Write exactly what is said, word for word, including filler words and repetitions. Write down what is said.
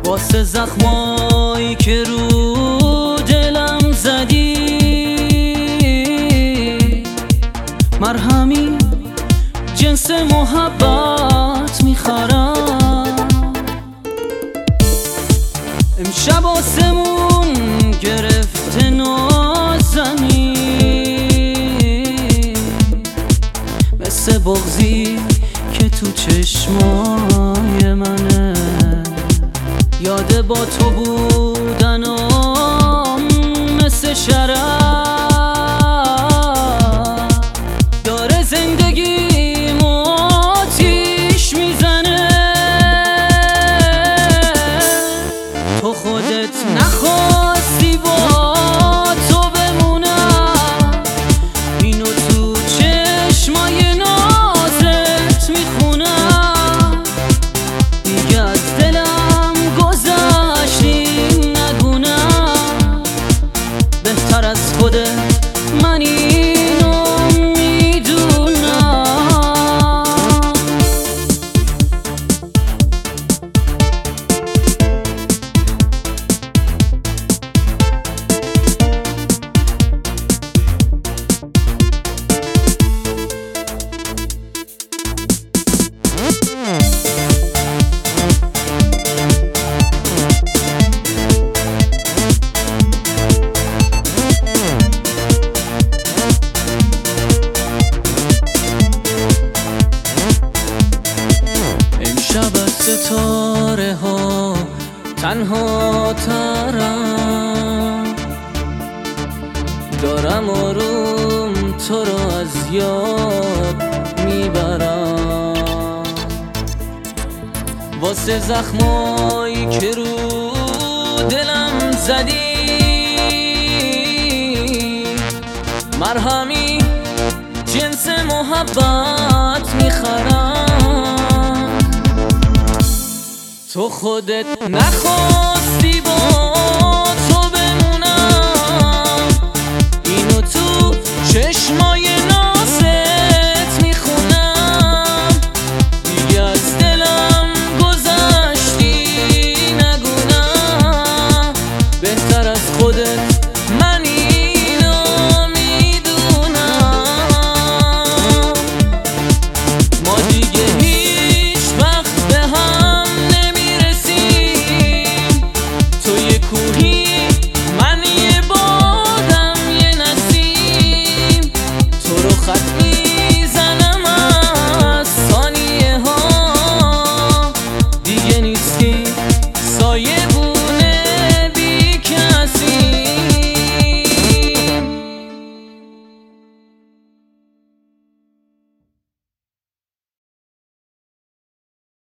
واسه زخمایی که رو دلم زدی مرهمی جنس محبت میخرم. امشب آسمون گرفته نازنین مثل بغضی که تو چشمای منه. یاد با تو بودنم مثل شراب داره زندگیم آتیش میزنه. تو خودت نخواستی با تو بمونم، اینو تو چشمای نازت میخونم. دیگه از دلم گذشتی نگونم، بهتر از خودت من اینو میدونم. ستاره ها تنها ترم، دارم آروم تو رو از یاد میبرم. واسه زخمایی که رو دلم زدی مرهمی جنس محبت میخرم. تو خودت نخواستی